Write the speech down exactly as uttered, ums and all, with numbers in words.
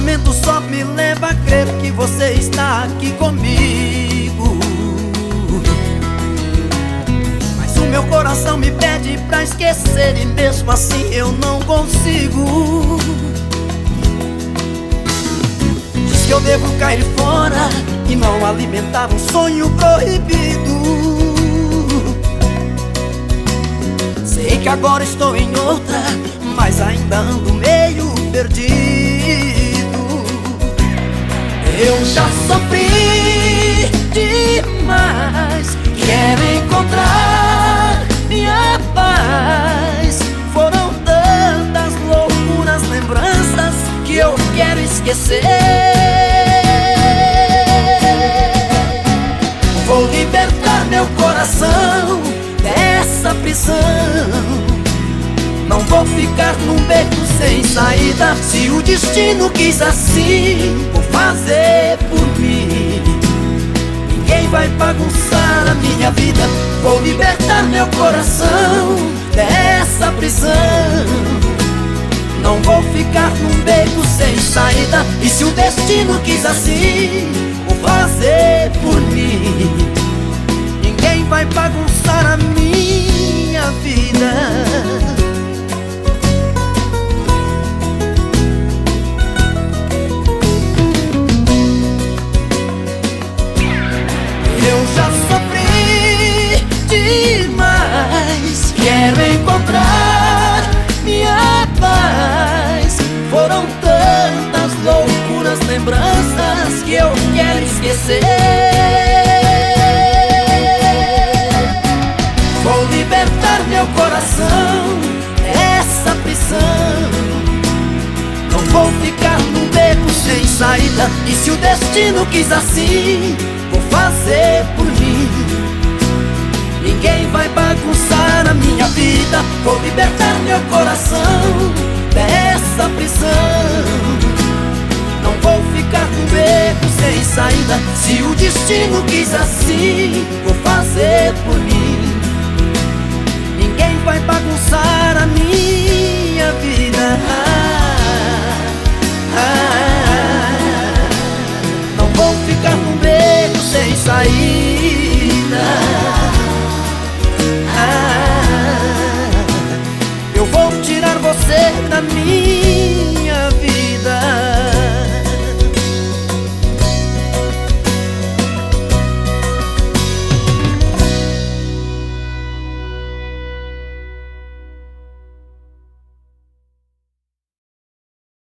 pensamento só me leva a crer que você está aqui comigo. Mas o meu coração me pede pra esquecer e mesmo assim eu não consigo. Diz que eu devo cair fora e não alimentar um sonho proibido. Sei que agora estou em outra, mas ainda ando meio perdido. Eu já sofri demais, quero encontrar minha paz. Foram tantas loucuras, lembranças que eu quero esquecer. Vou libertar meu coração dessa prisão. Não vou ficar num beco sem saída. Se o destino quis assim, vou fazer por mim. Ninguém vai bagunçar a minha vida. Vou libertar meu coração dessa prisão. Não vou ficar num beco sem saída. E se o destino quis assim, vou fazer por mim. Ninguém vai bagunçar a minha vida. Eu já sofri demais, quero encontrar minha paz. Foram tantas loucuras, lembranças que eu quero esquecer. Vou libertar meu coração dessa prisão. Não vou ficar num beco sem saída. E se o destino quis assim, vou fazer por mim. Ninguém vai bagunçar a minha vida. Vou libertar meu coração dessa prisão. Não vou ficar num beco sem saída. Se o destino quis assim, vou fazer por mim. Ninguém vai bagunçar a minha vida.